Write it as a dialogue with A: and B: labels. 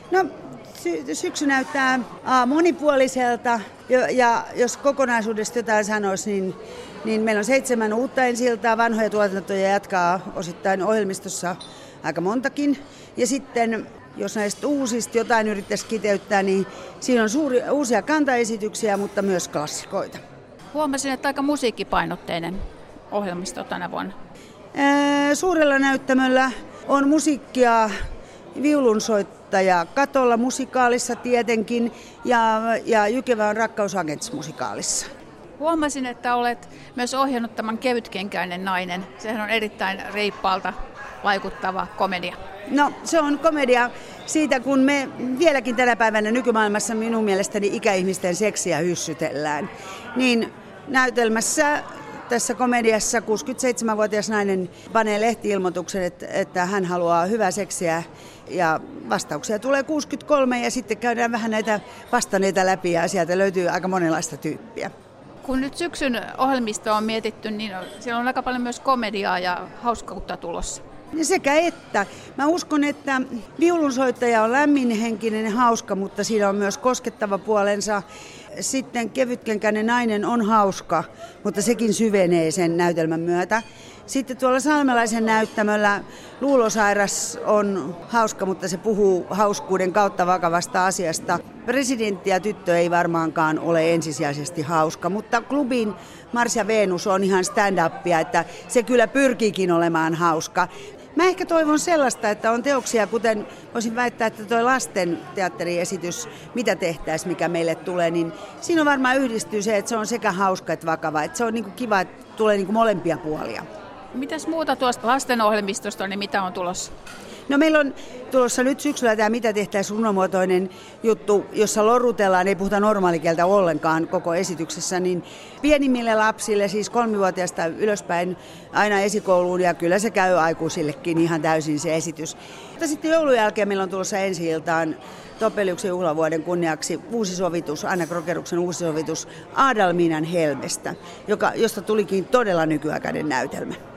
A: No, syksy näyttää monipuoliselta ja jos kokonaisuudesta jotain sanoisi, niin meillä on 7 uutta ensi-iltaa, vanhoja tuotantoja jatkaa osittain ohjelmistossa aika montakin. Ja sitten jos näistä uusista jotain yrittäisi kiteyttää, niin siinä on uusia kantaesityksiä, mutta myös klassikoita.
B: Huomasin, että aika musiikkipainotteinen ohjelmisto tänä vuonna.
A: Suurella näyttämöllä on musiikkia, viulunsoittaja katolla musikaalissa tietenkin ja Jykevä on Rakkausagents-musikaalissa.
B: Huomasin, että olet myös ohjannut tämän Kevytkenkäinen nainen. Sehän on erittäin reippaalta vaikuttava komedia.
A: No, se on komedia siitä, kun me vieläkin tänä päivänä nykymaailmassa minun mielestäni ikäihmisten seksiä hyssytellään. Niin näytelmässä tässä komediassa 67-vuotias nainen panee lehti-ilmoituksen, että hän haluaa hyvää seksiä ja vastauksia tulee 63 ja sitten käydään vähän näitä vastanneita läpi ja sieltä löytyy aika monenlaista tyyppiä.
B: Kun nyt syksyn ohjelmisto on mietitty, niin siellä on aika paljon myös komediaa ja hauskautta tulossa.
A: Sekä että. Mä uskon, että viulunsoittaja on lämminhenkinen ja hauska, mutta siinä on myös koskettava puolensa. Sitten Kevytkenkäinen nainen on hauska, mutta sekin syvenee sen näytelmän myötä. Sitten tuolla Salmelaisen näyttämöllä Luulosairas on hauska, mutta se puhuu hauskuuden kautta vakavasta asiasta. Presidentti ja tyttö ei varmaankaan ole ensisijaisesti hauska, mutta klubin Mars ja Venus on ihan stand-upia, että se kyllä pyrkiikin olemaan hauska. Mä ehkä toivon sellaista, että on teoksia, kuten voisin väittää, että tuo lasten teatteriesitys, mitä tehtäisiin, mikä meille tulee, niin siinä on varmaan yhdistyy se, että se on sekä hauska että vakava. Että se on niinku kiva, että tulee niinku molempia puolia.
B: Mitäs muuta tuosta lastenohjelmistosta, niin mitä on tulossa?
A: No meillä on tulossa nyt syksyllä tämä Mitä tehtäisiin runomuotoinen juttu, jossa lorrutellaan, ei puhuta normaalikieltä ollenkaan koko esityksessä, niin pienimmille lapsille, siis 3-vuotiaasta ylöspäin aina esikouluun ja kyllä se käy aikuisillekin ihan täysin se esitys. Mutta sitten joulun jälkeen meillä on tulossa ensi-iltaan Topeliuksen juhlavuoden kunniaksi uusisovitus, Anna Krogeruksen uusisovitus Adalminan helmestä, josta tulikin todella nykyaikainen näytelmä.